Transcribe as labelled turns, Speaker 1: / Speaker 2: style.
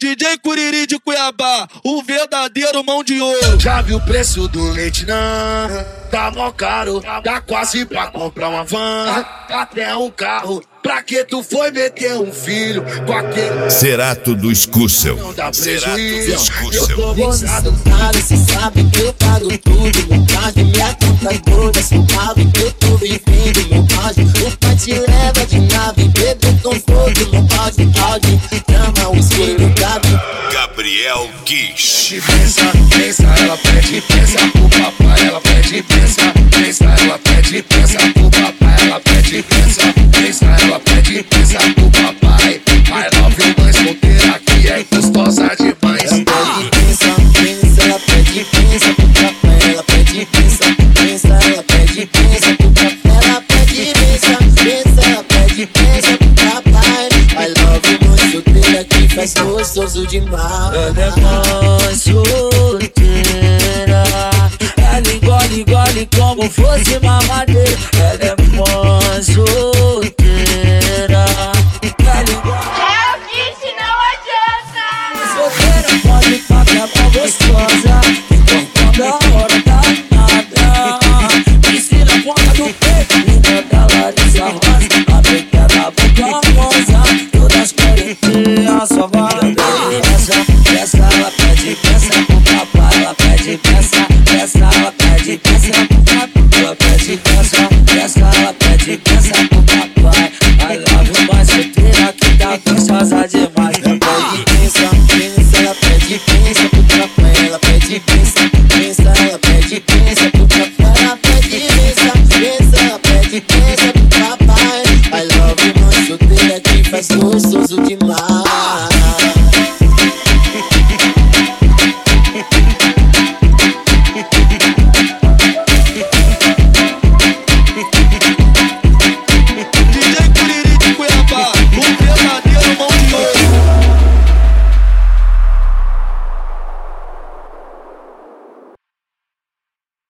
Speaker 1: DJ Curiri de Cuiabá, o verdadeiro mão de ouro.
Speaker 2: Já viu o preço do leite, não? Tá mó caro, dá quase pra comprar uma van, até um carro. Pra que tu foi meter um filho com aquele
Speaker 3: Cerato do Escúcel.
Speaker 2: não dá
Speaker 3: Cerato do
Speaker 2: prejuízo? Eu
Speaker 3: Escúcel.
Speaker 2: tô gozado.
Speaker 4: Cê sabe que eu pago tudo, meu caso, minha conta toda, suave, que eu tô vivendo, meu caso. O pai te leva de nave, bebê com fogo, no balde, chama o espelho, Gabi.
Speaker 3: Gabriel Guiz.
Speaker 2: Pensa, ela pede, pensa pro papai, ela pede, pensa, ela pede, pensa pro papai, ela pede, pensa, ela pede, pensa pro papai. I love you, mãe solteira que é gostosa demais.
Speaker 4: Ela pede, pensa pro papai, ela pede, pensa, ela pede, pensa pro papai, ela pede, pensa, ela pede, pensa pro papai. I love you, mãe solteira que faz gostoso demais.
Speaker 5: Ela é mãe solteira, ela engole como fosse mamadeira. Ela é mãe solteira,